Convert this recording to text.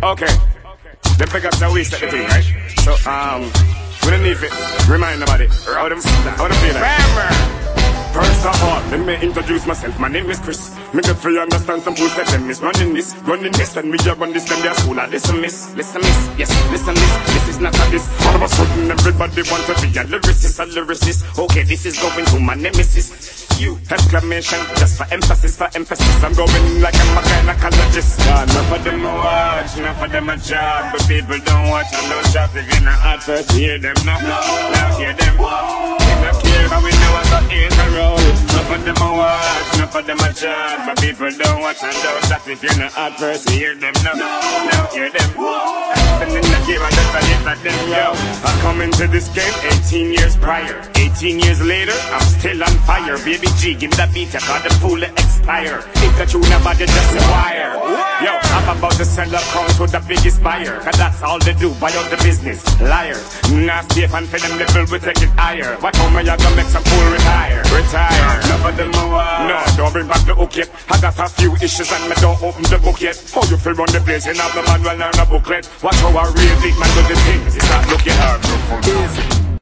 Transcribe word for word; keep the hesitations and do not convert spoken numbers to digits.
Okay. Them figures that we set the thing, right? So, um, we don't need it. Remind nobody. How them, how them feel like. First of all, let me introduce myself. My name is Chris. Me get free understand some fools that them is running this, running this, and me a run this, them their school. I listen, miss, listen, miss, yes, listen, this, this is not a this. All of a sudden, everybody want to be a lyricist, a lyricist. Okay, this is going to my nemesis. You, exclamation, just for emphasis, for emphasis. I'm going like I'm a gynecologist. Yeah, enough of them a watch, enough of them a job, but people don't watch and don't shop. If you're not hot first, hear them, no, now hear them. They don't care, but we know what's up in the road. Enough of them a watch, enough of them a job, but people don't watch and don't shop. If you're not hot first, hear them, no, now hear them. And in the game, I just a hit at them, yo. I come into this game eighteen years prior. eighteen years later, I'm still on fire. Baby G, give me that beat, I got the fool to expire. Think that you never did just a wire. Yo, I'm about to sell a crown to the biggest buyer, cause that's all they do, buy out the business. Liars, nasty and for them level we take it higher. What home are you gonna make some fool retire? Retire. Never them a wire. No, don't bring back the hook yet. I got a few issues and me don't open the book yet. How you feel run the place, you have the manual and a booklet. Watch how I real big man do the things, it's not looking hard.